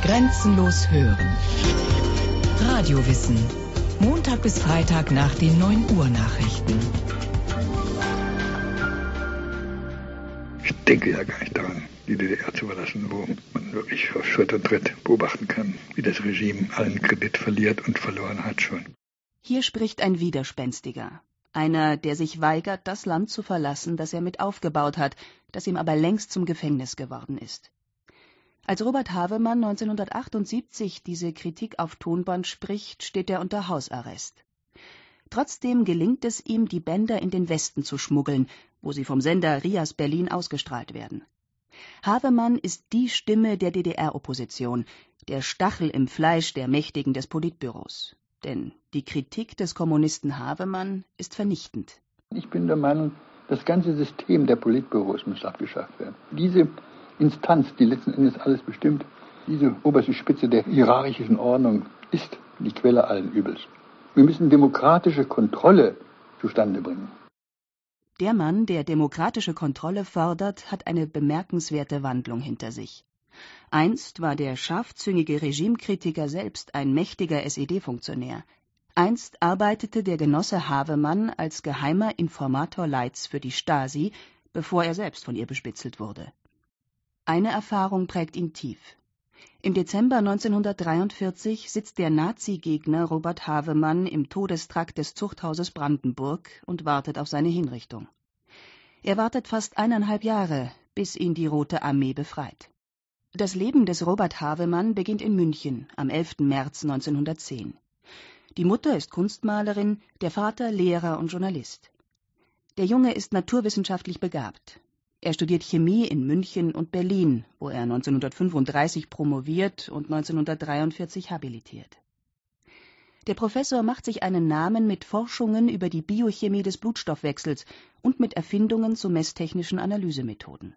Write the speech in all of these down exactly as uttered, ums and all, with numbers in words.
Grenzenlos hören. Radiowissen. Montag bis Freitag nach den neun Uhr Nachrichten. Ich denke ja gar nicht daran, die D D R zu verlassen, wo man wirklich auf Schritt und Tritt beobachten kann, wie das Regime allen Kredit verliert und verloren hat schon. Hier spricht ein Widerspenstiger. Einer, der sich weigert, das Land zu verlassen, das er mit aufgebaut hat, das ihm aber längst zum Gefängnis geworden ist. Als Robert Havemann neunzehnhundertachtundsiebzig diese Kritik auf Tonband spricht, steht er unter Hausarrest. Trotzdem gelingt es ihm, die Bänder in den Westen zu schmuggeln, wo sie vom Sender Rias Berlin ausgestrahlt werden. Havemann ist die Stimme der D D R-Opposition, der Stachel im Fleisch der Mächtigen des Politbüros. Denn die Kritik des Kommunisten Havemann ist vernichtend. Ich bin der Meinung, das ganze System der Politbüros muss abgeschafft werden. Diese Instanz, die letzten Endes alles bestimmt, diese oberste Spitze der hierarchischen Ordnung, ist die Quelle allen Übels. Wir müssen demokratische Kontrolle zustande bringen. Der Mann, der demokratische Kontrolle fordert, hat eine bemerkenswerte Wandlung hinter sich. Einst war der scharfzüngige Regimekritiker selbst ein mächtiger S E D-Funktionär. Einst arbeitete der Genosse Havemann als geheimer Informator Leitz für die Stasi, bevor er selbst von ihr bespitzelt wurde. Eine Erfahrung prägt ihn tief. Im Dezember neunzehnhundertdreiundvierzig sitzt der Nazi-Gegner Robert Havemann im Todestrakt des Zuchthauses Brandenburg und wartet auf seine Hinrichtung. Er wartet fast eineinhalb Jahre, bis ihn die Rote Armee befreit. Das Leben des Robert Havemann beginnt in München am elften März neunzehnhundertzehn. Die Mutter ist Kunstmalerin, der Vater Lehrer und Journalist. Der Junge ist naturwissenschaftlich begabt. Er studiert Chemie in München und Berlin, wo er neunzehnhundertfünfunddreißig promoviert und neunzehnhundertdreiundvierzig habilitiert. Der Professor macht sich einen Namen mit Forschungen über die Biochemie des Blutstoffwechsels und mit Erfindungen zu messtechnischen Analysemethoden.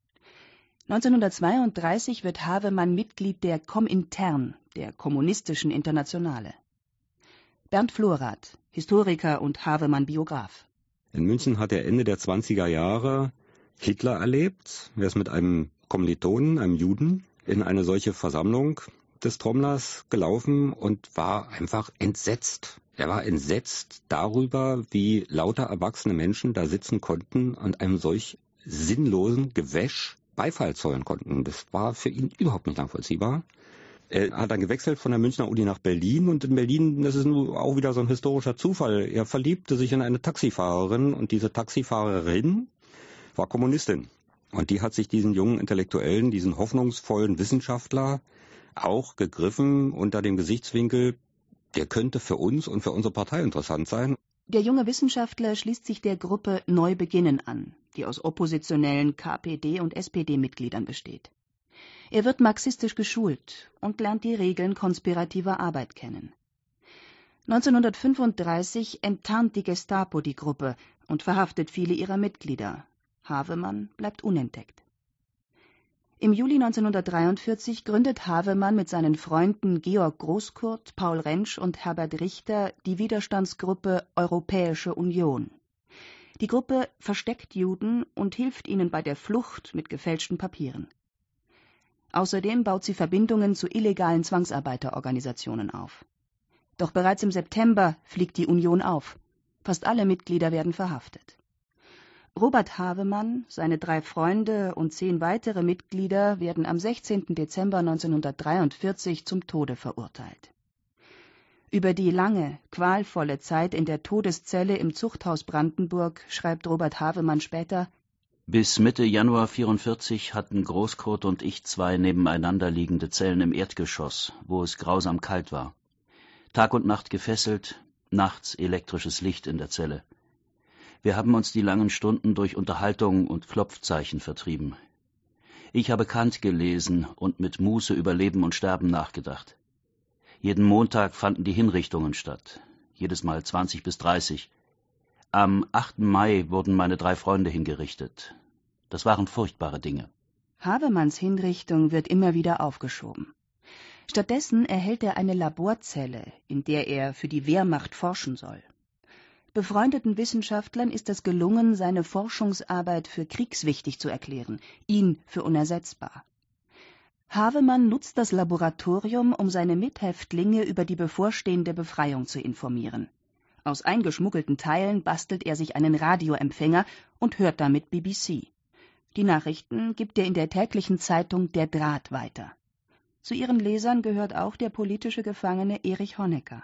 neunzehnhundertzweiunddreißig wird Havemann Mitglied der Komintern, der Kommunistischen Internationale. Bernd Florath, Historiker und Havemann-Biograf. In München hat er Ende der zwanziger Jahre Hitler erlebt. Er ist mit einem Kommilitonen, einem Juden, in eine solche Versammlung des Trommlers gelaufen und war einfach entsetzt. Er war entsetzt darüber, wie lauter erwachsene Menschen da sitzen konnten und einem solch sinnlosen Gewäsch Beifall zollen konnten. Das war für ihn überhaupt nicht nachvollziehbar. Er hat dann gewechselt von der Münchner Uni nach Berlin und in Berlin, das ist nun auch wieder so ein historischer Zufall, er verliebte sich in eine Taxifahrerin und diese Taxifahrerin war Kommunistin. Und die hat sich diesen jungen Intellektuellen, diesen hoffnungsvollen Wissenschaftler auch gegriffen unter dem Gesichtswinkel, der könnte für uns und für unsere Partei interessant sein. Der junge Wissenschaftler schließt sich der Gruppe Neu Beginnen an, die aus oppositionellen K P D- und S P D-Mitgliedern besteht. Er wird marxistisch geschult und lernt die Regeln konspirativer Arbeit kennen. neunzehnhundertfünfunddreißig enttarnt die Gestapo die Gruppe und verhaftet viele ihrer Mitglieder. Havemann bleibt unentdeckt. Im Juli neunzehnhundertdreiundvierzig gründet Havemann mit seinen Freunden Georg Großkurt, Paul Rentsch und Herbert Richter die Widerstandsgruppe Europäische Union. Die Gruppe versteckt Juden und hilft ihnen bei der Flucht mit gefälschten Papieren. Außerdem baut sie Verbindungen zu illegalen Zwangsarbeiterorganisationen auf. Doch bereits im September fliegt die Union auf. Fast alle Mitglieder werden verhaftet. Robert Havemann, seine drei Freunde und zehn weitere Mitglieder werden am sechzehnten Dezember neunzehnhundertdreiundvierzig zum Tode verurteilt. Über die lange, qualvolle Zeit in der Todeszelle im Zuchthaus Brandenburg schreibt Robert Havemann später: Bis Mitte Januar vierundvierzig hatten Großkurt und ich zwei nebeneinander liegende Zellen im Erdgeschoss, wo es grausam kalt war. Tag und Nacht gefesselt, nachts elektrisches Licht in der Zelle. Wir haben uns die langen Stunden durch Unterhaltung und Klopfzeichen vertrieben. Ich habe Kant gelesen und mit Muße über Leben und Sterben nachgedacht. Jeden Montag fanden die Hinrichtungen statt, jedes Mal zwanzig bis dreißig. Am achten Mai wurden meine drei Freunde hingerichtet. Das waren furchtbare Dinge. Havemanns Hinrichtung wird immer wieder aufgeschoben. Stattdessen erhält er eine Laborzelle, in der er für die Wehrmacht forschen soll. Befreundeten Wissenschaftlern ist es gelungen, seine Forschungsarbeit für kriegswichtig zu erklären, ihn für unersetzbar. Havemann nutzt das Laboratorium, um seine Mithäftlinge über die bevorstehende Befreiung zu informieren. Aus eingeschmuggelten Teilen bastelt er sich einen Radioempfänger und hört damit B B C. Die Nachrichten gibt er in der täglichen Zeitung Der Draht weiter. Zu ihren Lesern gehört auch der politische Gefangene Erich Honecker.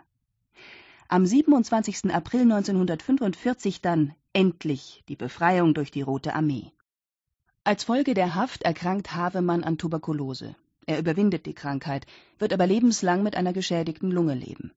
Am siebenundzwanzigsten April neunzehnhundertfünfundvierzig dann endlich die Befreiung durch die Rote Armee. Als Folge der Haft erkrankt Havemann an Tuberkulose. Er überwindet die Krankheit, wird aber lebenslang mit einer geschädigten Lunge leben.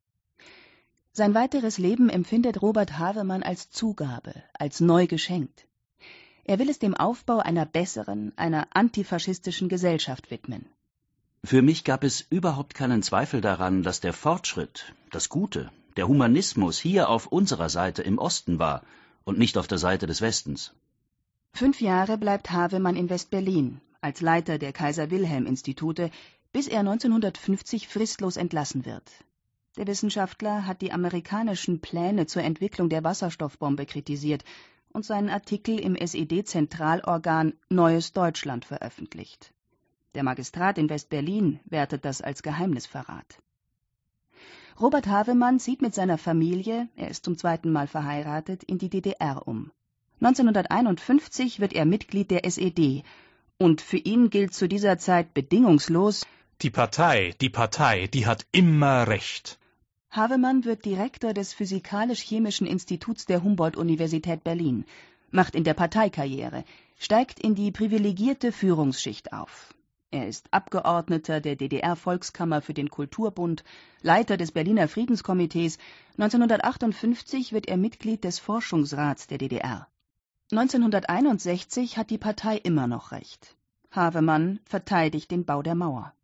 Sein weiteres Leben empfindet Robert Havemann als Zugabe, als neu geschenkt. Er will es dem Aufbau einer besseren, einer antifaschistischen Gesellschaft widmen. Für mich gab es überhaupt keinen Zweifel daran, dass der Fortschritt, das Gute, der Humanismus hier auf unserer Seite im Osten war und nicht auf der Seite des Westens. Fünf Jahre bleibt Havemann in West-Berlin als Leiter der Kaiser-Wilhelm-Institute, bis er neunzehnhundertfünfzig fristlos entlassen wird. Der Wissenschaftler hat die amerikanischen Pläne zur Entwicklung der Wasserstoffbombe kritisiert und seinen Artikel im S E D-Zentralorgan Neues Deutschland veröffentlicht. Der Magistrat in West-Berlin wertet das als Geheimnisverrat. Robert Havemann zieht mit seiner Familie, er ist zum zweiten Mal verheiratet, in die D D R um. neunzehnhunderteinundfünfzig wird er Mitglied der S E D und für ihn gilt zu dieser Zeit bedingungslos: Die Partei, die Partei, die hat immer Recht. Havemann wird Direktor des Physikalisch-Chemischen Instituts der Humboldt-Universität Berlin, macht in der Partei Karriere, steigt in die privilegierte Führungsschicht auf. Er ist Abgeordneter der D D R-Volkskammer für den Kulturbund, Leiter des Berliner Friedenskomitees. neunzehnhundertachtundfünfzig wird er Mitglied des Forschungsrats der D D R. neunzehnhunderteinundsechzig hat die Partei immer noch Recht. Havemann verteidigt den Bau der Mauer.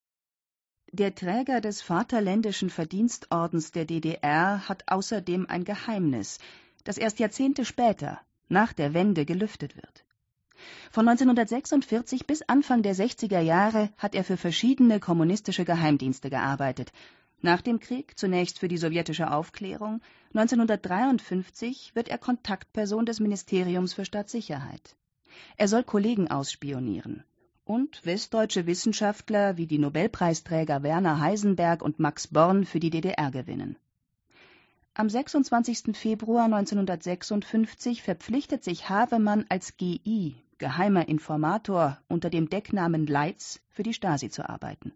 Der Träger des Vaterländischen Verdienstordens der D D R hat außerdem ein Geheimnis, das erst Jahrzehnte später, nach der Wende, gelüftet wird. Von neunzehnhundertsechsundvierzig bis Anfang der sechziger Jahre hat er für verschiedene kommunistische Geheimdienste gearbeitet. Nach dem Krieg zunächst für die sowjetische Aufklärung, neunzehnhundertdreiundfünfzig wird er Kontaktperson des Ministeriums für Staatssicherheit. Er soll Kollegen ausspionieren und westdeutsche Wissenschaftler wie die Nobelpreisträger Werner Heisenberg und Max Born für die D D R gewinnen. Am sechsundzwanzigsten Februar neunzehnhundertsechsundfünfzig verpflichtet sich Havemann als G I, geheimer Informator, unter dem Decknamen Leitz für die Stasi zu arbeiten.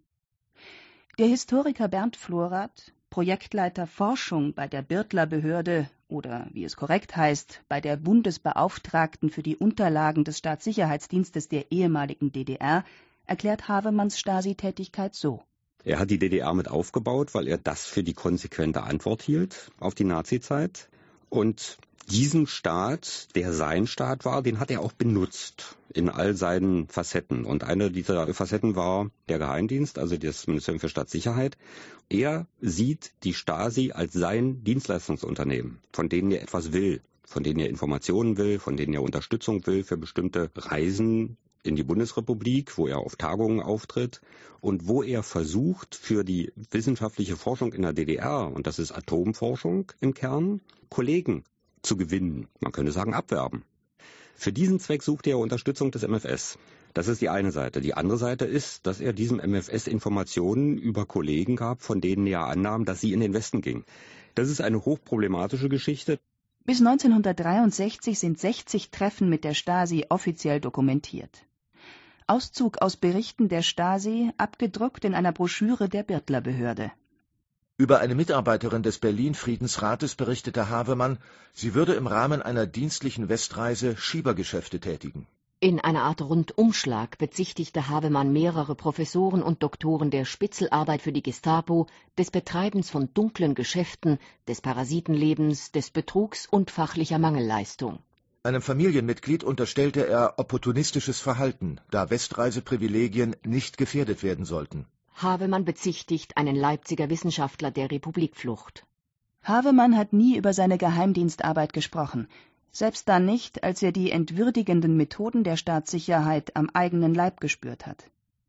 Der Historiker Bernd Florath, Projektleiter Forschung bei der Birtler-Behörde oder, wie es korrekt heißt, bei der Bundesbeauftragten für die Unterlagen des Staatssicherheitsdienstes der ehemaligen D D R, erklärt Havemanns Stasi-Tätigkeit so. Er hat die D D R mit aufgebaut, weil er das für die konsequente Antwort hielt auf die Nazizeit. Und diesen Staat, der sein Staat war, den hat er auch benutzt in all seinen Facetten. Und eine dieser Facetten war der Geheimdienst, also das Ministerium für Staatssicherheit. Er sieht die Stasi als sein Dienstleistungsunternehmen, von denen er etwas will, von denen er Informationen will, von denen er Unterstützung will für bestimmte Reisen in die Bundesrepublik, wo er auf Tagungen auftritt und wo er versucht, für die wissenschaftliche Forschung in der D D R, und das ist Atomforschung im Kern, Kollegen zu gewinnen. Man könnte sagen, abwerben. Für diesen Zweck sucht er Unterstützung des M F S. Das ist die eine Seite. Die andere Seite ist, dass er diesem M F S Informationen über Kollegen gab, von denen er annahm, dass sie in den Westen gingen. Das ist eine hochproblematische Geschichte. Bis neunzehnhundertdreiundsechzig sind sechzig Treffen mit der Stasi offiziell dokumentiert. Auszug aus Berichten der Stasi, abgedruckt in einer Broschüre der Birtler-Behörde. Über eine Mitarbeiterin des Berlin-Friedensrates berichtete Havemann, sie würde im Rahmen einer dienstlichen Westreise Schiebergeschäfte tätigen. In einer Art Rundumschlag bezichtigte Havemann mehrere Professoren und Doktoren der Spitzelarbeit für die Gestapo, des Betreibens von dunklen Geschäften, des Parasitenlebens, des Betrugs und fachlicher Mangelleistung. Einem Familienmitglied unterstellte er opportunistisches Verhalten, da Westreiseprivilegien nicht gefährdet werden sollten. Havemann bezichtigt einen Leipziger Wissenschaftler der Republikflucht. Havemann hat nie über seine Geheimdienstarbeit gesprochen, selbst dann nicht, als er die entwürdigenden Methoden der Staatssicherheit am eigenen Leib gespürt hat.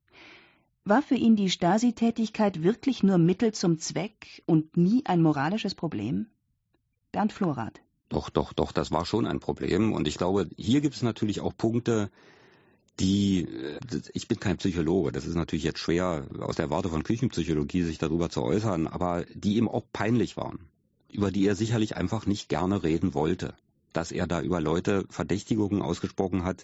War für ihn die Stasi-Tätigkeit wirklich nur Mittel zum Zweck und nie ein moralisches Problem? Bernd Florath. Doch, doch, doch, das war schon ein Problem. Und ich glaube, hier gibt es natürlich auch Punkte, die, ich bin kein Psychologe, das ist natürlich jetzt schwer aus der Warte von Küchenpsychologie sich darüber zu äußern, aber die ihm auch peinlich waren, über die er sicherlich einfach nicht gerne reden wollte, dass er da über Leute Verdächtigungen ausgesprochen hat,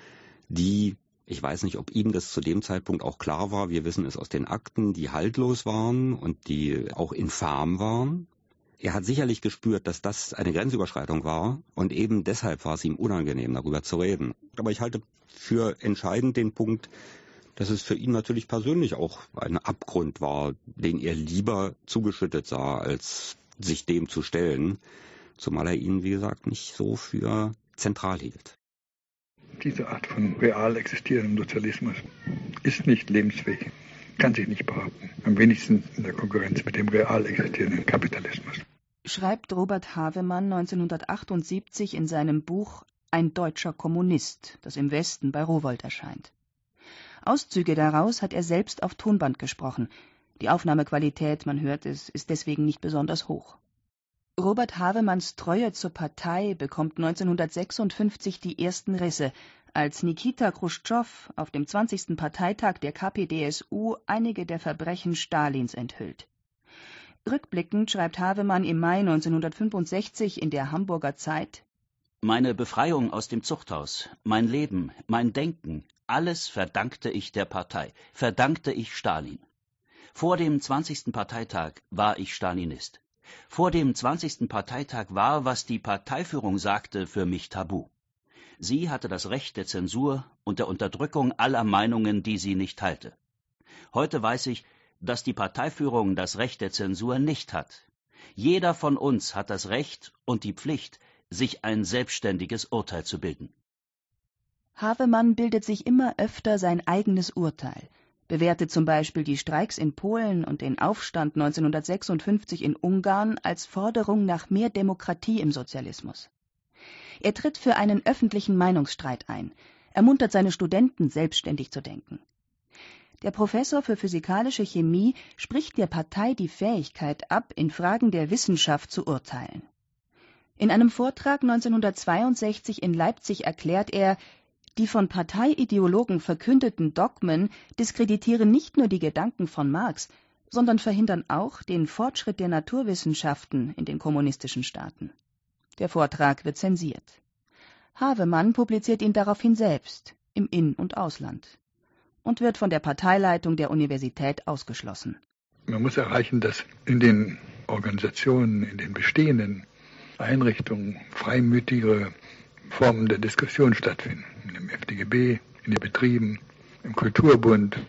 die, ich weiß nicht, ob ihm das zu dem Zeitpunkt auch klar war, wir wissen es aus den Akten, die haltlos waren und die auch infam waren. Er hat sicherlich gespürt, dass das eine Grenzüberschreitung war und eben deshalb war es ihm unangenehm, darüber zu reden. Aber ich halte für entscheidend den Punkt, dass es für ihn natürlich persönlich auch ein Abgrund war, den er lieber zugeschüttet sah, als sich dem zu stellen, zumal er ihn, wie gesagt, nicht so für zentral hielt. Diese Art von real existierendem Sozialismus ist nicht lebensfähig, kann sich nicht behaupten, am wenigsten in der Konkurrenz mit dem real existierenden Kapitalismus. Schreibt Robert Havemann neunzehnhundertachtundsiebzig in seinem Buch »Ein deutscher Kommunist«, das im Westen bei Rowohlt erscheint. Auszüge daraus hat er selbst auf Tonband gesprochen. Die Aufnahmequalität, man hört es, ist deswegen nicht besonders hoch. Robert Havemanns Treue zur Partei bekommt neunzehnhundertsechsundfünfzig die ersten Risse, als Nikita Chruschtschow auf dem zwanzigsten Parteitag der K P D S U einige der Verbrechen Stalins enthüllt. Rückblickend schreibt Havemann im Mai neunzehnhundertfünfundsechzig in der Hamburger Zeit: Meine Befreiung aus dem Zuchthaus, mein Leben, mein Denken, alles verdankte ich der Partei, verdankte ich Stalin. Vor dem zwanzigsten Parteitag war ich Stalinist. Vor dem zwanzigsten Parteitag war, was die Parteiführung sagte, für mich tabu. Sie hatte das Recht der Zensur und der Unterdrückung aller Meinungen, die sie nicht teilte. Heute weiß ich, dass die Parteiführung das Recht der Zensur nicht hat. Jeder von uns hat das Recht und die Pflicht, sich ein selbstständiges Urteil zu bilden. Havemann bildet sich immer öfter sein eigenes Urteil, bewertet zum Beispiel die Streiks in Polen und den Aufstand neunzehnhundertsechsundfünfzig in Ungarn als Forderung nach mehr Demokratie im Sozialismus. Er tritt für einen öffentlichen Meinungsstreit ein, ermuntert seine Studenten, selbstständig zu denken. Der Professor für physikalische Chemie spricht der Partei die Fähigkeit ab, in Fragen der Wissenschaft zu urteilen. In einem Vortrag neunzehnhundertzweiundsechzig in Leipzig erklärt er, die von Parteiideologen verkündeten Dogmen diskreditieren nicht nur die Gedanken von Marx, sondern verhindern auch den Fortschritt der Naturwissenschaften in den kommunistischen Staaten. Der Vortrag wird zensiert. Havemann publiziert ihn daraufhin selbst, im In- und Ausland, und wird von der Parteileitung der Universität ausgeschlossen. Man muss erreichen, dass in den Organisationen, in den bestehenden Einrichtungen freimütigere Formen der Diskussion stattfinden. Im F D G B, in den Betrieben, im Kulturbund,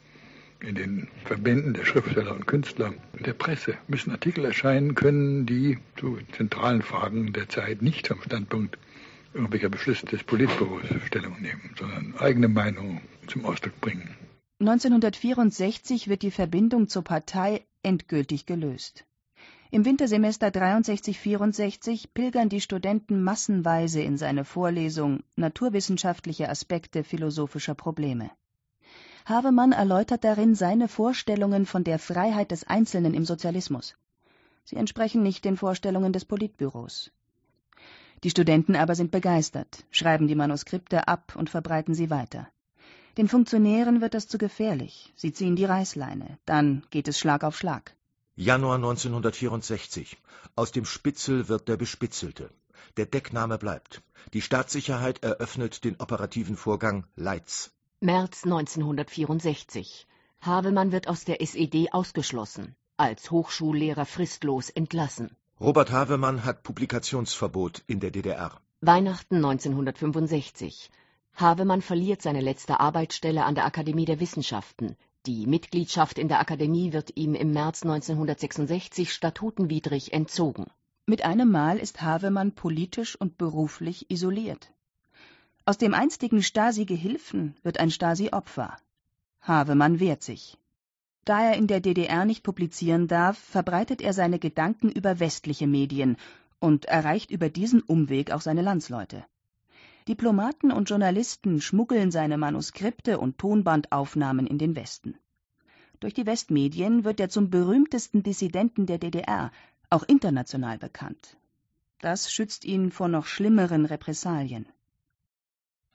in den Verbänden der Schriftsteller und Künstler, in der Presse müssen Artikel erscheinen können, die zu zentralen Fragen der Zeit nicht vom Standpunkt irgendwelcher Beschlüsse des Politbüros Stellung nehmen, sondern eigene Meinungen zum Ausdruck bringen. neunzehnhundertvierundsechzig wird die Verbindung zur Partei endgültig gelöst. Im Wintersemester dreiundsechzig vierundsechzig pilgern die Studenten massenweise in seine Vorlesung Naturwissenschaftliche Aspekte philosophischer Probleme. Havemann erläutert darin seine Vorstellungen von der Freiheit des Einzelnen im Sozialismus. Sie entsprechen nicht den Vorstellungen des Politbüros. Die Studenten aber sind begeistert, schreiben die Manuskripte ab und verbreiten sie weiter. Den Funktionären wird das zu gefährlich. Sie ziehen die Reißleine. Dann geht es Schlag auf Schlag. Januar neunzehnhundertvierundsechzig. Aus dem Spitzel wird der Bespitzelte. Der Deckname bleibt. Die Staatssicherheit eröffnet den operativen Vorgang Leitz. März neunzehnhundertvierundsechzig. Havemann wird aus der S E D ausgeschlossen, als Hochschullehrer fristlos entlassen. Robert Havemann hat Publikationsverbot in der D D R. Weihnachten neunzehnhundertfünfundsechzig. Havemann verliert seine letzte Arbeitsstelle an der Akademie der Wissenschaften. Die Mitgliedschaft in der Akademie wird ihm im März neunzehnhundertsechsundsechzig statutenwidrig entzogen. Mit einem Mal ist Havemann politisch und beruflich isoliert. Aus dem einstigen Stasi-Gehilfen wird ein Stasi-Opfer. Havemann wehrt sich. Da er in der D D R nicht publizieren darf, verbreitet er seine Gedanken über westliche Medien und erreicht über diesen Umweg auch seine Landsleute. Diplomaten und Journalisten schmuggeln seine Manuskripte und Tonbandaufnahmen in den Westen. Durch die Westmedien wird er zum berühmtesten Dissidenten der D D R, auch international bekannt. Das schützt ihn vor noch schlimmeren Repressalien.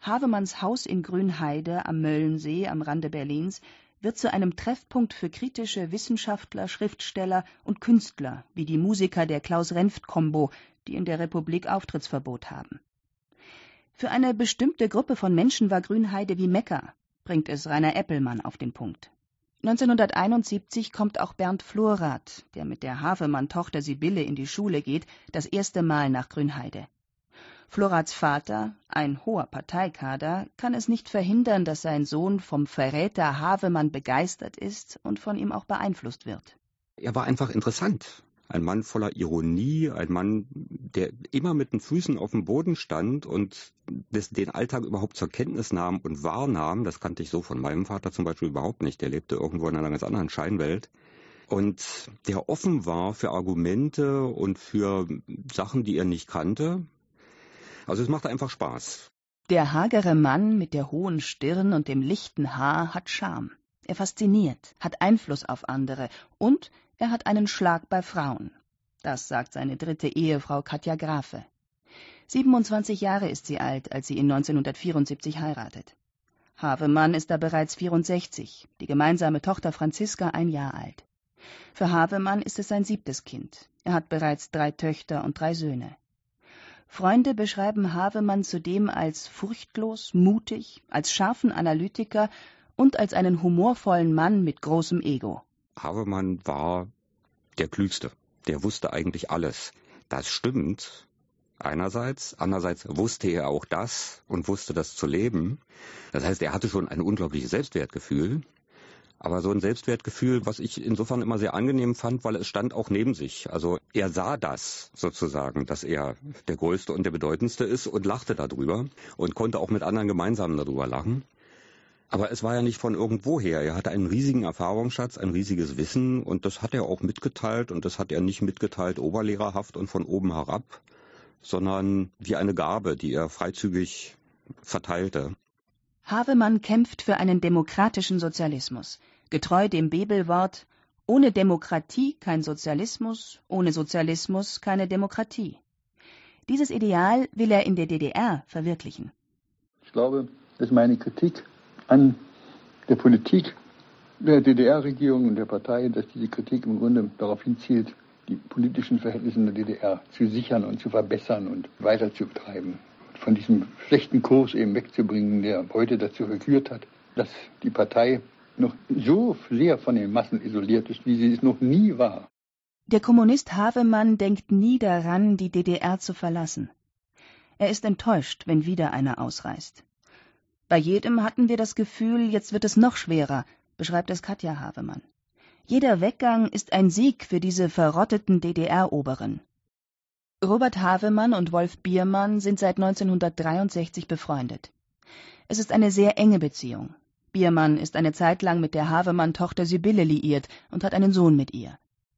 Havemanns Haus in Grünheide am Möllensee am Rande Berlins wird zu einem Treffpunkt für kritische Wissenschaftler, Schriftsteller und Künstler, wie die Musiker der Klaus-Renft-Kombo, die in der Republik Auftrittsverbot haben. Für eine bestimmte Gruppe von Menschen war Grünheide wie Mekka, bringt es Rainer Eppelmann auf den Punkt. neunzehnhunderteinundsiebzig kommt auch Bernd Florath, der mit der Havemann-Tochter Sibylle in die Schule geht, das erste Mal nach Grünheide. Floraths Vater, ein hoher Parteikader, kann es nicht verhindern, dass sein Sohn vom Verräter Havemann begeistert ist und von ihm auch beeinflusst wird. Er war einfach interessant. Ein Mann voller Ironie, ein Mann, der immer mit den Füßen auf dem Boden stand und des, den Alltag überhaupt zur Kenntnis nahm und wahrnahm. Das kannte ich so von meinem Vater zum Beispiel überhaupt nicht. Der lebte irgendwo in einer ganz anderen Scheinwelt. Und der offen war für Argumente und für Sachen, die er nicht kannte. Also es machte einfach Spaß. Der hagere Mann mit der hohen Stirn und dem lichten Haar hat Charme. Er fasziniert, hat Einfluss auf andere und er hat einen Schlag bei Frauen. Das sagt seine dritte Ehefrau Katja Grafe. siebenundzwanzig Jahre ist sie alt, als sie ihn neunzehnhundertvierundsiebzig heiratet. Havemann ist da bereits vierundsechzig, die gemeinsame Tochter Franziska ein Jahr alt. Für Havemann ist es sein siebtes Kind. Er hat bereits drei Töchter und drei Söhne. Freunde beschreiben Havemann zudem als furchtlos, mutig, als scharfen Analytiker und als einen humorvollen Mann mit großem Ego. Havemann war der Klügste. Der wusste eigentlich alles. Das stimmt einerseits. Andererseits wusste er auch das und wusste das zu leben. Das heißt, er hatte schon ein unglaubliches Selbstwertgefühl. Aber so ein Selbstwertgefühl, was ich insofern immer sehr angenehm fand, weil es stand auch neben sich. Also er sah das sozusagen, dass er der Größte und der Bedeutendste ist und lachte darüber und konnte auch mit anderen gemeinsam darüber lachen. Aber es war ja nicht von irgendwoher. Er hatte einen riesigen Erfahrungsschatz, ein riesiges Wissen und das hat er auch mitgeteilt und das hat er nicht mitgeteilt oberlehrerhaft und von oben herab, sondern wie eine Gabe, die er freizügig verteilte. Havemann kämpft für einen demokratischen Sozialismus, getreu dem Bebelwort: Ohne Demokratie kein Sozialismus, ohne Sozialismus keine Demokratie. Dieses Ideal will er in der D D R verwirklichen. Ich glaube, dass meine Kritik an der Politik der D D R-Regierung und der Partei, dass diese Kritik im Grunde darauf hinzielt, die politischen Verhältnisse in der D D R zu sichern und zu verbessern und weiterzutreiben. Von diesem schlechten Kurs eben wegzubringen, der heute dazu geführt hat, dass die Partei noch so sehr von den Massen isoliert ist, wie sie es noch nie war. Der Kommunist Havemann denkt nie daran, die D D R zu verlassen. Er ist enttäuscht, wenn wieder einer ausreist. Bei jedem hatten wir das Gefühl, jetzt wird es noch schwerer, beschreibt es Katja Havemann. Jeder Weggang ist ein Sieg für diese verrotteten D D R-Oberen. Robert Havemann und Wolf Biermann sind seit neunzehnhundertdreiundsechzig befreundet. Es ist eine sehr enge Beziehung. Biermann ist eine Zeit lang mit der Havemann-Tochter Sibylle liiert und hat einen Sohn mit ihr.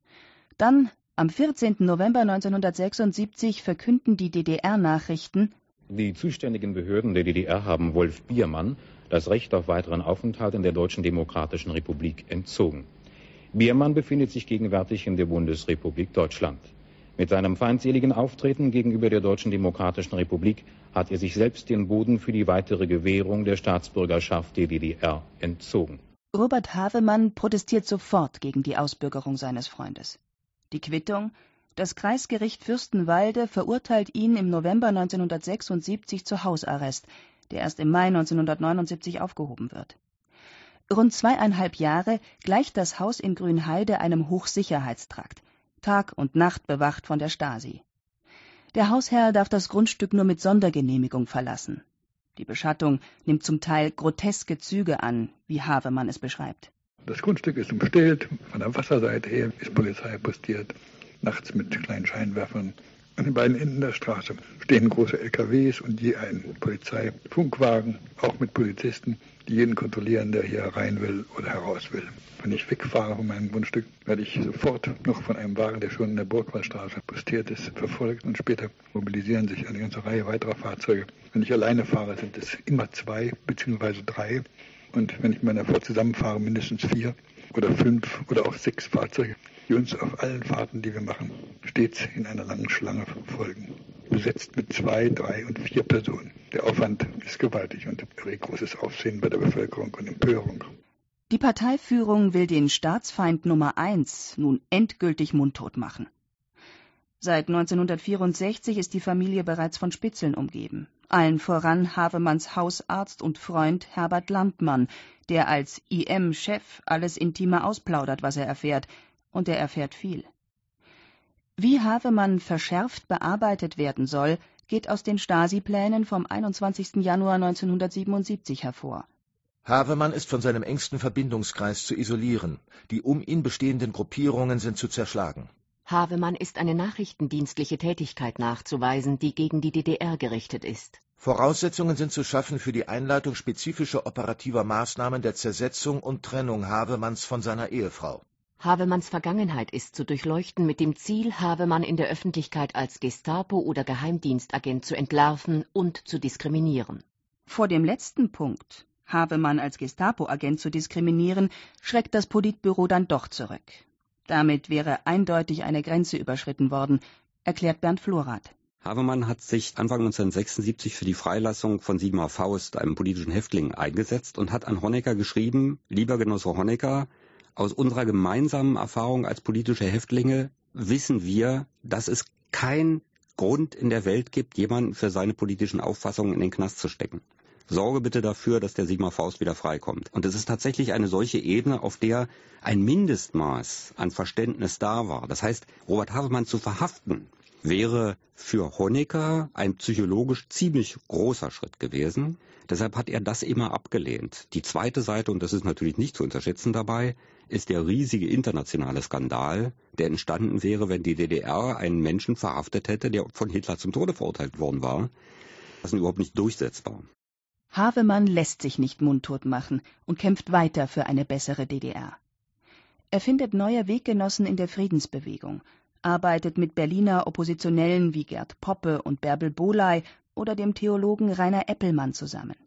Dann, am vierzehnten November neunzehnhundertsechsundsiebzig, verkünden die D D R-Nachrichten: Die zuständigen Behörden der D D R haben Wolf Biermann das Recht auf weiteren Aufenthalt in der Deutschen Demokratischen Republik entzogen. Biermann befindet sich gegenwärtig in der Bundesrepublik Deutschland. Mit seinem feindseligen Auftreten gegenüber der Deutschen Demokratischen Republik hat er sich selbst den Boden für die weitere Gewährung der Staatsbürgerschaft der D D R entzogen. Robert Havemann protestiert sofort gegen die Ausbürgerung seines Freundes. Die Quittung: Das Kreisgericht Fürstenwalde verurteilt ihn im November neunzehnhundertsechsundsiebzig zu Hausarrest, der erst im Mai neunzehnhundertneunundsiebzig aufgehoben wird. Rund zweieinhalb Jahre gleicht das Haus in Grünheide einem Hochsicherheitstrakt, Tag und Nacht bewacht von der Stasi. Der Hausherr darf das Grundstück nur mit Sondergenehmigung verlassen. Die Beschattung nimmt zum Teil groteske Züge an, wie Havemann es beschreibt. Das Grundstück ist umstellt, von der Wasserseite her ist Polizei postiert, nachts mit kleinen Scheinwerfern. An den beiden Enden der Straße stehen große L K Ws und je ein Polizeifunkwagen, auch mit Polizisten, die jeden kontrollieren, der hier rein will oder heraus will. Wenn ich wegfahre von meinem Grundstück, werde ich sofort noch von einem Wagen, der schon in der Burgwallstraße postiert ist, verfolgt und später mobilisieren sich eine ganze Reihe weiterer Fahrzeuge. Wenn ich alleine fahre, sind es immer zwei bzw. drei und wenn ich mit meiner Frau zusammenfahre, mindestens vier oder fünf oder auch sechs Fahrzeuge, die uns auf allen Fahrten, die wir machen, stets in einer langen Schlange verfolgen. Besetzt mit zwei, drei und vier Personen. Der Aufwand ist gewaltig und erregt großes Aufsehen bei der Bevölkerung und Empörung. Die Parteiführung will den Staatsfeind Nummer eins nun endgültig mundtot machen. Seit neunzehnhundertvierundsechzig ist die Familie bereits von Spitzeln umgeben. Allen voran Havemanns Hausarzt und Freund Herbert Landmann, der als I M-Chef alles Intime ausplaudert, was er erfährt. Und er erfährt viel. Wie Havemann verschärft bearbeitet werden soll, geht aus den Stasi-Plänen vom einundzwanzigsten Januar neunzehnhundertsiebenundsiebzig hervor. Havemann ist von seinem engsten Verbindungskreis zu isolieren. Die um ihn bestehenden Gruppierungen sind zu zerschlagen. Havemann ist eine nachrichtendienstliche Tätigkeit nachzuweisen, die gegen die D D R gerichtet ist. Voraussetzungen sind zu schaffen für die Einleitung spezifischer operativer Maßnahmen der Zersetzung und Trennung Havemanns von seiner Ehefrau. Havemanns Vergangenheit ist zu durchleuchten mit dem Ziel, Havemann in der Öffentlichkeit als Gestapo- oder Geheimdienstagent zu entlarven und zu diskriminieren. Vor dem letzten Punkt, Havemann als Gestapo-Agent zu diskriminieren, schreckt das Politbüro dann doch zurück. Damit wäre eindeutig eine Grenze überschritten worden, erklärt Bernd Florath. Havemann hat sich Anfang neunzehnhundertsechsundsiebzig für die Freilassung von Sigmar Faust, einem politischen Häftling, eingesetzt und hat an Honecker geschrieben: Lieber Genosse Honecker, aus unserer gemeinsamen Erfahrung als politische Häftlinge wissen wir, dass es keinen Grund in der Welt gibt, jemanden für seine politischen Auffassungen in den Knast zu stecken. Sorge bitte dafür, dass der Sigmar Faust wieder freikommt. Und es ist tatsächlich eine solche Ebene, auf der ein Mindestmaß an Verständnis da war. Das heißt, Robert Havemann zu verhaften, wäre für Honecker ein psychologisch ziemlich großer Schritt gewesen. Deshalb hat er das immer abgelehnt. Die zweite Seite, und das ist natürlich nicht zu unterschätzen dabei, ist der riesige internationale Skandal, der entstanden wäre, wenn die D D R einen Menschen verhaftet hätte, der von Hitler zum Tode verurteilt worden war. Das ist überhaupt nicht durchsetzbar. Havemann lässt sich nicht mundtot machen und kämpft weiter für eine bessere D D R. Er findet neue Weggenossen in der Friedensbewegung, arbeitet mit Berliner Oppositionellen wie Gerd Poppe und Bärbel Bohley oder dem Theologen Rainer Eppelmann zusammen.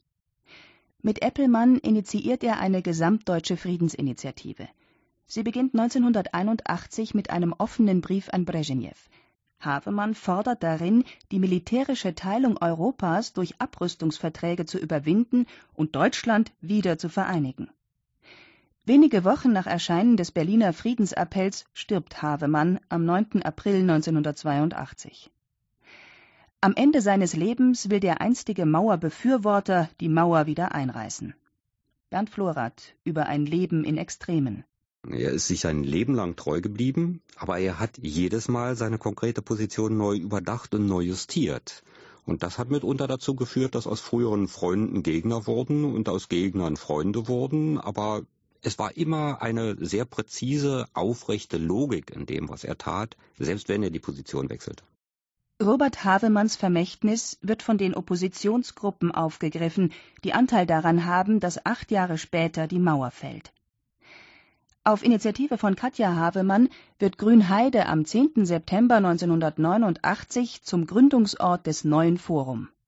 Mit Eppelmann initiiert er eine gesamtdeutsche Friedensinitiative. Sie beginnt neunzehnhunderteinundachtzig mit einem offenen Brief an Brezhnev. Havemann fordert darin, die militärische Teilung Europas durch Abrüstungsverträge zu überwinden und Deutschland wieder zu vereinigen. Wenige Wochen nach Erscheinen des Berliner Friedensappells stirbt Havemann am neunten April neunzehnhundertzweiundachtzig. Am Ende seines Lebens will der einstige Mauerbefürworter die Mauer wieder einreißen. Bernd Florath über ein Leben in Extremen. Er ist sich sein Leben lang treu geblieben, aber er hat jedes Mal seine konkrete Position neu überdacht und neu justiert. Und das hat mitunter dazu geführt, dass aus früheren Freunden Gegner wurden und aus Gegnern Freunde wurden. Aber es war immer eine sehr präzise, aufrechte Logik in dem, was er tat, selbst wenn er die Position wechselte. Robert Havemanns Vermächtnis wird von den Oppositionsgruppen aufgegriffen, die Anteil daran haben, dass acht Jahre später die Mauer fällt. Auf Initiative von Katja Havemann wird Grünheide am zehnten September neunzehnhundertneunundachtzig zum Gründungsort des neuen Forum.